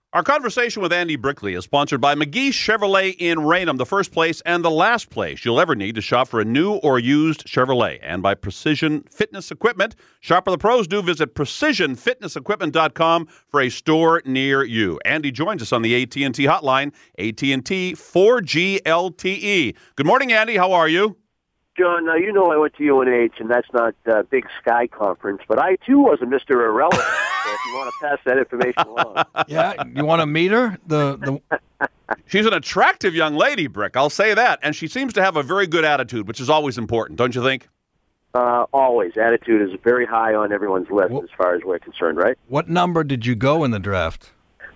Our conversation with Andy Brickley is sponsored by McGee Chevrolet in Raynham, the first place and the last place you'll ever need to shop for a new or used Chevrolet. And by Precision Fitness Equipment. Shop where the pros do. Visit precisionfitnessequipment.com for a store near you. Andy joins us on the AT&T hotline, AT&T 4G LTE. Good morning, Andy. How are you? John, now you know I went to UNH, and that's not Big Sky Conference, but I, too, was a Mr. Irrelevant, so if you want to pass that information along. Yeah, you want to meet her? She's an attractive young lady, Brick, I'll say that, and she seems to have a very good attitude, which is always important, don't you think? Always. Attitude is very high on everyone's list as far as we're concerned, right? What number did you go in the draft?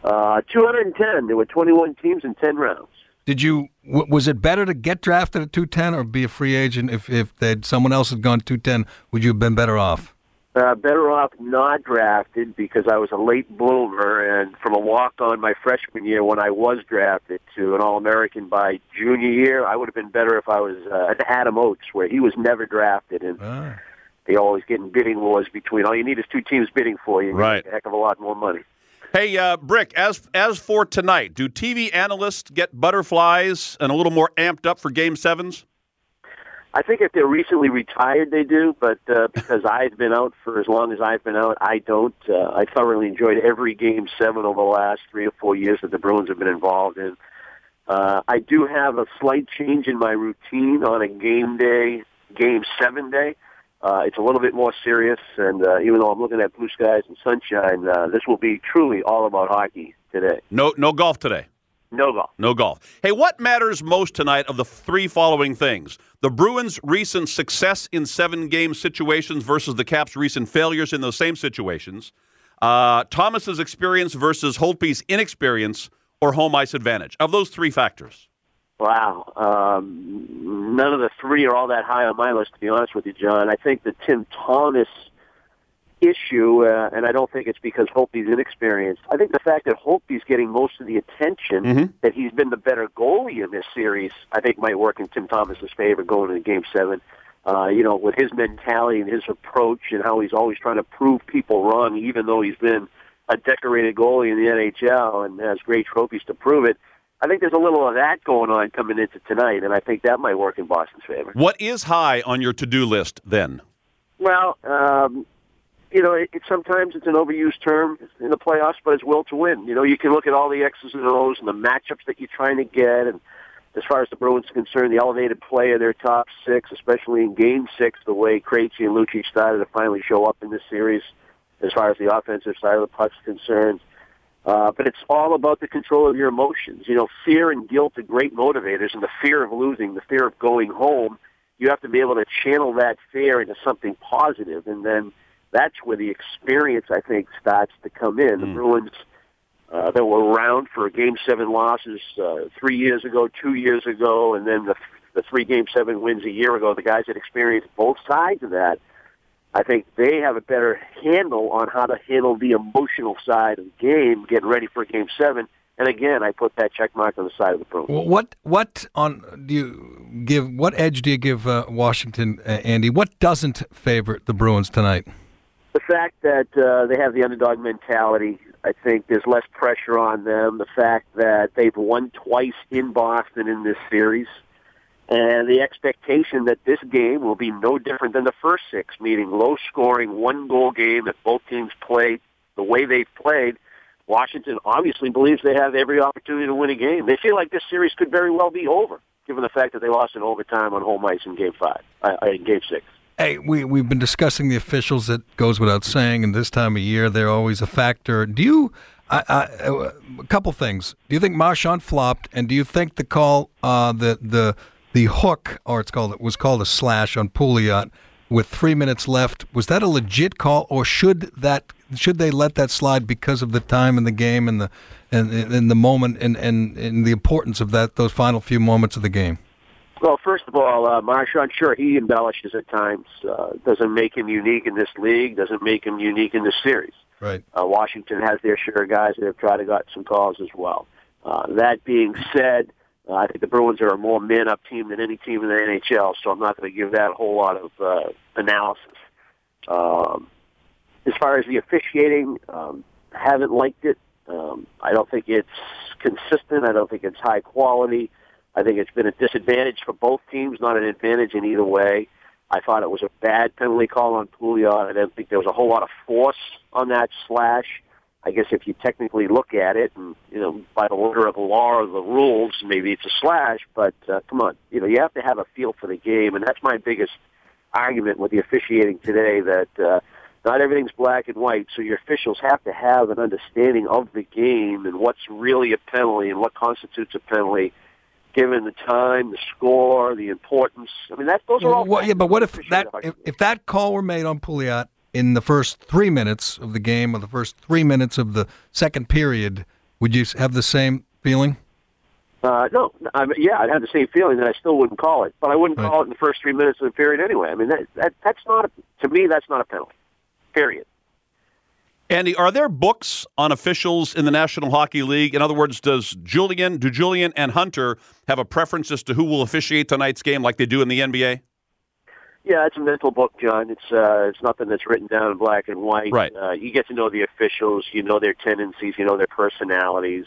210. There were 21 teams in 10 rounds. Was it better to get drafted at 210 or be a free agent? If someone else had gone 210, would you have been better off? Better off not drafted because I was a late bloomer, and from a walk-on my freshman year when I was drafted to an All-American by junior year, I would have been better if I was at Adam Oates, where he was never drafted, and they always get in bidding wars between. All you need is two teams bidding for you, and you make a heck of a lot more money. Hey, Brick, as for tonight, do TV analysts get butterflies and a little more amped up for Game 7s? I think if they're recently retired, they do, but because I've been out for as long as I've been out, I don't. I thoroughly enjoyed every Game 7 over the last 3 or 4 years that the Bruins have been involved in. I do have a slight change in my routine on a game day, Game 7 day. It's a little bit more serious, and even though I'm looking at blue skies and sunshine, this will be truly all about hockey today. No golf today? No golf. No golf. Hey, what matters most tonight of the three following things? The Bruins' recent success in 7-game situations versus the Caps' recent failures in those same situations, Thomas's experience versus Holtby's inexperience, or home ice advantage. Of those three factors. Wow. None of the three are all that high on my list, to be honest with you, John. I think the Tim Thomas issue, and I don't think it's because Holtby's inexperienced. I think the fact that Holtby's getting most of the attention, that he's been the better goalie in this series, I think might work in Tim Thomas's favor going into Game 7. With his mentality and his approach and how he's always trying to prove people wrong, even though he's been a decorated goalie in the NHL and has great trophies to prove it. I think there's a little of that going on coming into tonight, and I think that might work in Boston's favor. What is high on your to-do list then? Well, sometimes it's an overused term in the playoffs, but it's will to win. You can look at all the X's and O's and the matchups that you're trying to get, and as far as the Bruins are concerned, the elevated play of their top six, especially in Game 6, the way Krejci and Lucic started to finally show up in this series as far as the offensive side of the puck's concerned. But it's all about the control of your emotions. Fear and guilt are great motivators, and the fear of losing, the fear of going home, you have to be able to channel that fear into something positive, and then that's where the experience, I think, starts to come in. The Bruins that were around for Game 7 losses 3 years ago, 2 years ago, and then the 3 Game 7 wins a year ago, the guys that experienced both sides of that, I think they have a better handle on how to handle the emotional side of the game, getting ready for Game 7. And again, I put that check mark on the side of the Bruins. What edge do you give Washington, Andy? What doesn't favor the Bruins tonight? The fact that they have the underdog mentality. I think there's less pressure on them. The fact that they've won twice in Boston in this series. And the expectation that this game will be no different than the first 6, meaning low-scoring, one-goal game that both teams play the way they've played. Washington obviously believes they have every opportunity to win a game. They feel like this series could very well be over, given the fact that they lost in overtime on home ice in Game 6. Hey, we've been discussing the officials. That goes without saying, and this time of year, they're always a factor. Do you... a couple things. Do you think Marchand flopped, and do you think the call, the hook, or it was called a slash on Pouliot with 3 minutes left, was that a legit call, or should they let that slide because of the time in the game and the moment and the importance of those final few moments of the game? Well, first of all, Marchand, sure, he embellishes at times. Doesn't make him unique in this league, doesn't make him unique in this series. Right. Washington has their share of guys that have tried to got some calls as well. That being said, I think the Bruins are a more man-up team than any team in the NHL, so I'm not going to give that a whole lot of analysis. As far as the officiating, haven't liked it. I don't think it's consistent. I don't think it's high quality. I think it's been a disadvantage for both teams, not an advantage in either way. I thought it was a bad penalty call on Pouliot. I didn't think there was a whole lot of force on that slash. I guess if you technically look at it, and by the letter of the law or the rules, maybe it's a slash. But come on, you have to have a feel for the game, and that's my biggest argument with the officiating today. That not everything's black and white, so your officials have to have an understanding of the game and what's really a penalty and what constitutes a penalty, given the time, the score, the importance. I mean, those are all. Well, yeah, but what if that call were made on Pouliot in the first 3 minutes of the game or the first 3 minutes of the second period? Would you have the same feeling? No. I'd have the same feeling that I still wouldn't call it, but I wouldn't call it in the first 3 minutes of the period anyway. I mean, that's not to me. That's not a penalty. Period. Andy, are there books on officials in the National Hockey League? In other words, do Julian and Hunter have a preference as to who will officiate tonight's game like they do in the NBA? Yeah, it's a mental book, John. It's nothing that's written down in black and white. Right. You get to know the officials, you know their tendencies, you know their personalities,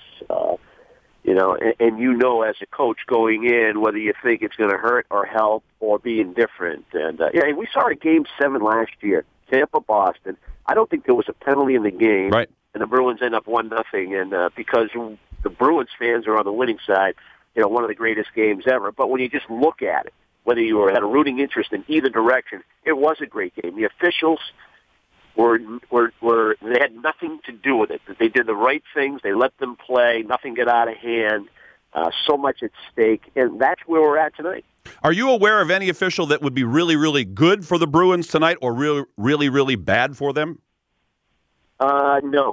and as a coach going in whether you think it's going to hurt or help or be indifferent. And we saw it at Game 7 last year, Tampa-Boston. I don't think there was a penalty in the game, right, and the Bruins end up 1-0, and because the Bruins fans are on the winning side, one of the greatest games ever. But when you just look at it, whether you had a rooting interest in either direction, it was a great game. The officials they had nothing to do with it. They did the right things. They let them play. Nothing got out of hand. So much at stake, and that's where we're at tonight. Are you aware of any official that would be really, really good for the Bruins tonight, or really, really, really bad for them? No.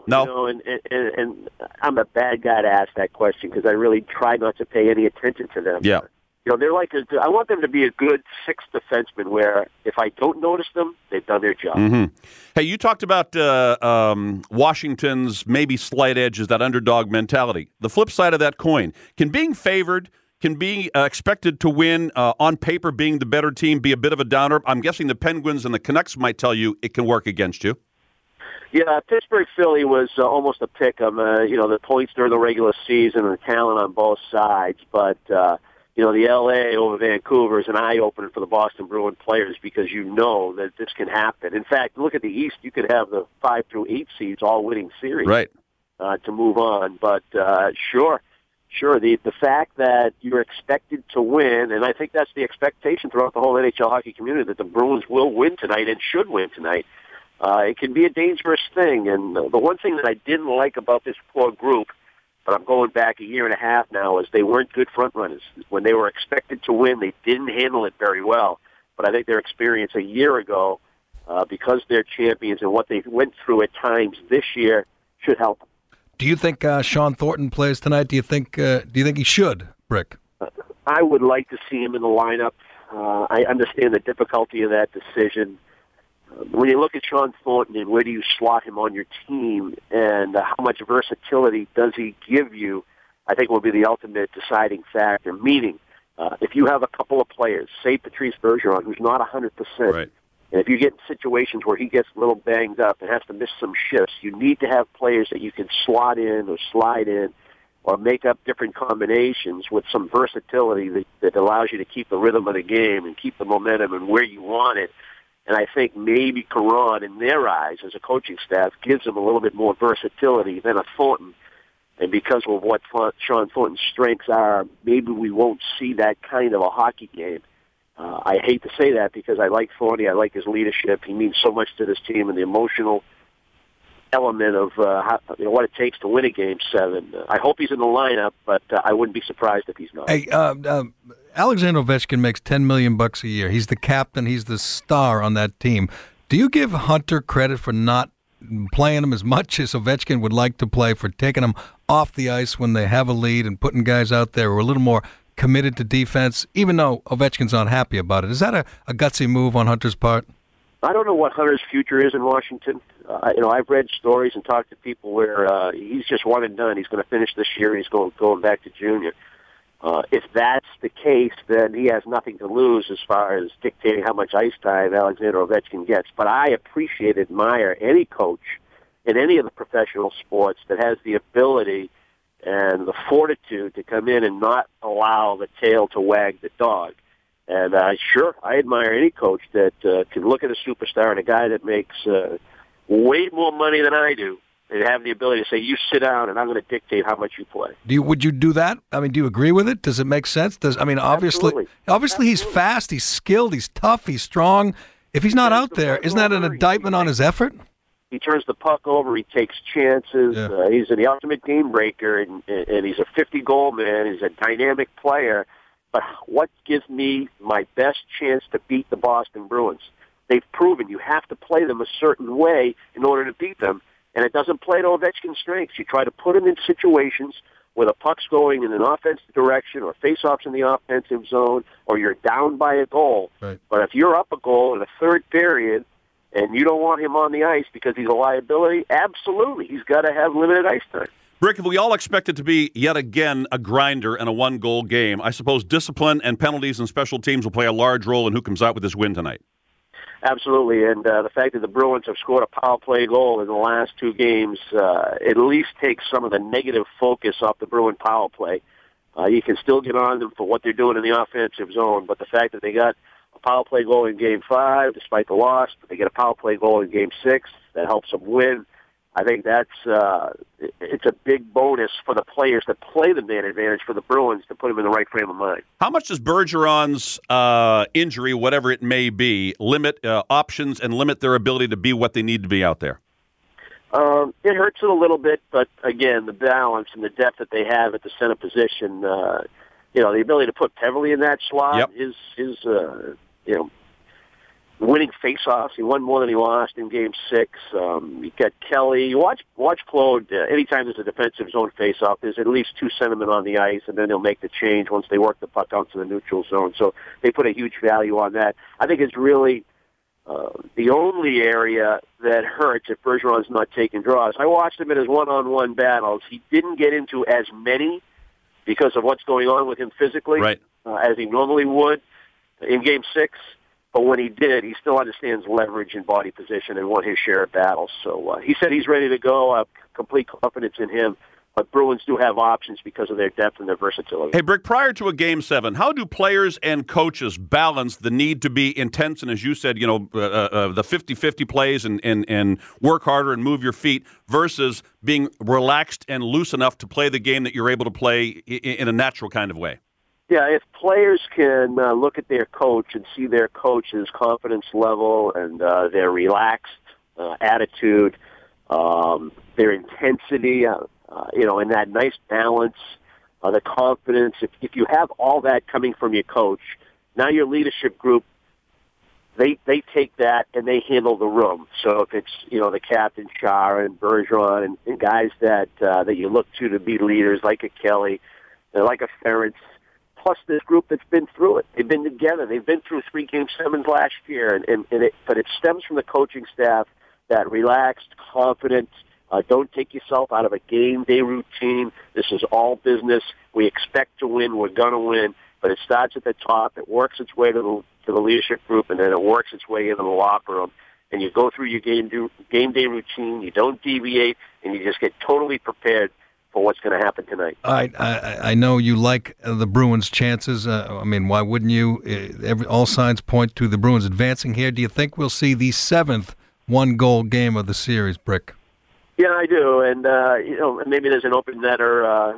And I'm a bad guy to ask that question because I really try not to pay any attention to them. Yeah. They're like I want them to be a good sixth defenseman where if I don't notice them, they've done their job. Mm-hmm. Hey, you talked about Washington's maybe slight edges, that underdog mentality. The flip side of that coin, can being favored, can being expected to win on paper, being the better team, be a bit of a downer? I'm guessing the Penguins and the Canucks might tell you it can work against you. Yeah, Pittsburgh-Philly was almost a pick-em. The points during the regular season and the talent on both sides, but the L.A. over Vancouver is an eye-opener for the Boston Bruins players because you know that this can happen. In fact, look at the East. You could have the 5 through 8 seeds all winning series, right, to move on. But sure, the fact that you're expected to win, and I think that's the expectation throughout the whole NHL hockey community, that the Bruins will win tonight and should win tonight. It can be a dangerous thing. And the one thing that I didn't like about this poor group, but I'm going back a year and a half now, is they weren't good front runners. When they were expected to win, they didn't handle it very well. But I think their experience a year ago, because they're champions and what they went through at times this year, should help them. Do you think Sean Thornton plays tonight? Do you think he should, Brick? I would like to see him in the lineup. I understand the difficulty of that decision. When you look at Sean Thornton and where do you slot him on your team and how much versatility does he give you, I think will be the ultimate deciding factor. Meaning, if you have a couple of players, say Patrice Bergeron, who's not 100%, right, and if you get in situations where he gets a little banged up and has to miss some shifts, you need to have players that you can slot in or slide in or make up different combinations with some versatility that allows you to keep the rhythm of the game and keep the momentum and where you want it. And I think maybe Caron, in their eyes, as a coaching staff, gives them a little bit more versatility than a Thornton. And because of what Sean Thornton's strengths are, maybe we won't see that kind of a hockey game. I hate to say that because I like Thornton. I like his leadership. He means so much to this team and the emotional element of what it takes to win a Game 7. I hope he's in the lineup, but I wouldn't be surprised if he's not. Hey, Alexander Ovechkin makes $10 million a year. He's the captain. He's the star on that team. Do you give Hunter credit for not playing him as much as Ovechkin would like to play, for taking him off the ice when they have a lead and putting guys out there who are a little more committed to defense, even though Ovechkin's not happy about it? Is that a gutsy move on Hunter's part? I don't know what Hunter's future is in Washington. I've read stories and talked to people where he's just one and done. He's going to finish this year and he's going back to junior. If that's the case, then he has nothing to lose as far as dictating how much ice time Alexander Ovechkin gets. But I appreciate, admire any coach in any of the professional sports that has the ability and the fortitude to come in and not allow the tail to wag the dog. And sure, I admire any coach that can look at a superstar and a guy that makes way more money than I do and have the ability to say, you sit down and I'm going to dictate how much you play. Would you do that? I mean, do you agree with it? Does it make sense? Obviously he's fast, he's skilled, he's tough, he's strong. If he's not out there, isn't that an indictment on his effort? He turns the puck over. He takes chances. Yeah. He's the ultimate game breaker, and he's a 50-goal man. He's a dynamic player. But what gives me my best chance to beat the Boston Bruins? They've proven you have to play them a certain way in order to beat them, and it doesn't play to Ovechkin's strengths. You try to put him in situations where the puck's going in an offensive direction or face-offs in the offensive zone or you're down by a goal. Right. But if you're up a goal in the third period and you don't want him on the ice because he's a liability, absolutely, he's got to have limited ice time. Rick, if we all expect it to be yet again a grinder and a one-goal game, I suppose discipline and penalties and special teams will play a large role in who comes out with this win tonight. Absolutely, and the fact that the Bruins have scored a power play goal in the last two games at least takes some of the negative focus off the Bruin power play. You can still get on them for what they're doing in the offensive zone, but the fact that they got a power play goal in Game 5, despite the loss, but they get a power play goal in Game 6, that helps them win. I think that's it's a big bonus for the players that play the man advantage for the Bruins to put them in the right frame of mind. How much does Bergeron's injury, whatever it may be, limit options and limit their ability to be what they need to be out there? It hurts it a little bit, but again, the balance and the depth that they have at the center position, the ability to put Peverley in that slot is winning faceoffs. He won more than he lost in Game 6. You got Kelly. You watch Claude. Anytime there's a defensive zone faceoff, there's at least two centermen on the ice, and then they'll make the change once they work the puck out to the neutral zone. So they put a huge value on that. I think it's really the only area that hurts if Bergeron's not taking draws. I watched him in his one-on-one battles. He didn't get into as many because of what's going on with him physically as he normally would in Game 6. But when he did, he still understands leverage and body position and won his share of battles. So he said he's ready to go. I have complete confidence in him. But Bruins do have options because of their depth and their versatility. Hey, Brick, prior to a Game 7, how do players and coaches balance the need to be intense and, as you said, the 50-50 plays and work harder and move your feet versus being relaxed and loose enough to play the game that you're able to play in a natural kind of way? Yeah, if players can look at their coach and see their coach's confidence level and their relaxed attitude, their intensity, and that nice balance, the confidence, if you have all that coming from your coach, now your leadership group, they take that and they handle the room. So if it's, the captain, Chara and Bergeron and guys that you look to be leaders like a Kelly, like a Ferentz, plus this group that's been through it. They've been together. They've been through 3 Game 7s last year, but it stems from the coaching staff, that relaxed, confident, don't take yourself out of a game day routine. This is all business. We expect to win. We're going to win. But it starts at the top. It works its way to the leadership group, and then it works its way into the locker room. And you go through your game day routine. You don't deviate, and you just get totally prepared for what's going to happen tonight. I know you like the Bruins' chances. Why wouldn't you? All signs point to the Bruins advancing here. Do you think we'll see the 7th one-goal game of the series, Brick? Yeah, I do, and maybe there's an open netter,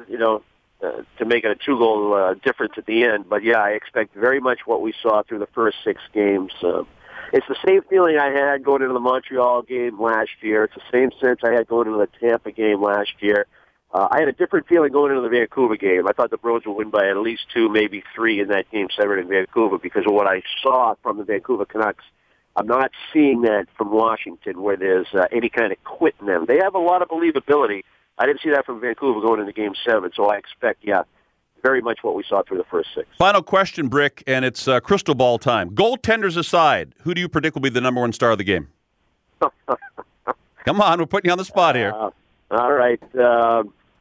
to make it a 2-goal difference at the end. But yeah, I expect very much what we saw through the first 6 games. It's the same feeling I had going into the Montreal game last year. It's the same sense I had going into the Tampa game last year. I had a different feeling going into the Vancouver game. I thought the Bruins would win by at least 2, maybe 3 in that Game 7 in Vancouver because of what I saw from the Vancouver Canucks. I'm not seeing that from Washington where there's any kind of quit in them. They have a lot of believability. I didn't see that from Vancouver going into Game 7, so I expect, very much what we saw through the first 6. Final question, Brick, and it's crystal ball time. Goaltenders aside, who do you predict will be the number 1 star of the game? Come on, we're putting you on the spot here. All right.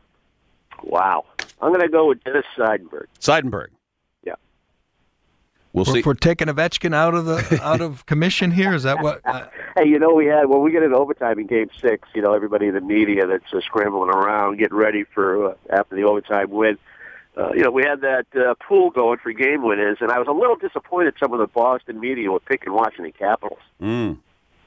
Wow. I'm going to go with Dennis Seidenberg. Seidenberg. Yeah. We'll see. We're taking Ovechkin out of commission here. Is that what? Hey, when we get into overtime in Game 6, everybody in the media that's scrambling around, getting ready for after the overtime win. We had that pool going for game winners, and I was a little disappointed some of the Boston media were picking Washington Capitals. Well,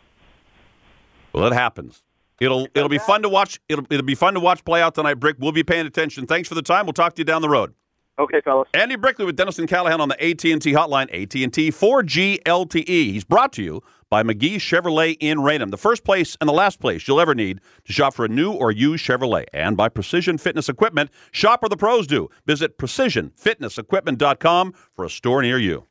it happens. It'll be fun to watch. It'll be fun to watch play out tonight, Brick. We'll be paying attention. Thanks for the time. We'll talk to you down the road. Okay, fellas. Andy Brickley with Dennis and Callahan on the AT&T hotline, AT&T 4G LTE. He's brought to you by McGee Chevrolet in Raynham, the first place and the last place you'll ever need to shop for a new or used Chevrolet. And by Precision Fitness Equipment, shop where the pros do. Visit PrecisionFitnessEquipment.com for a store near you.